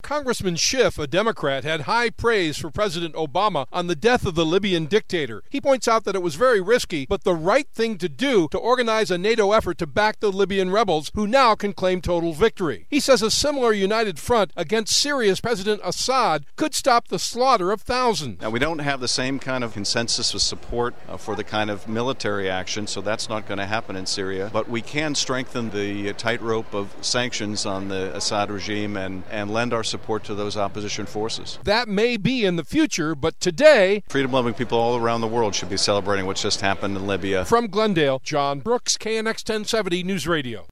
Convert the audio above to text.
Congressman Schiff, a Democrat, had high praise for President Obama on the death of the Libyan dictator. He points out that it was very risky, but the right thing to do to organize a NATO effort to back the Libyan rebels, who now can claim total victory. He says a similar united front against Syria's President Assad could stop the slaughter of thousands. Now, we don't have the same kind of consensus of support for the kind of military action, so that's not going to happen in Syria. But we can strengthen the tightrope of sanctions on the Assad regime and lend our support to those opposition forces. That may be in the future, but today, freedom-loving people all around the world should be celebrating what just happened in Libya. From Glendale, John Brooks, KNX 1070 News Radio.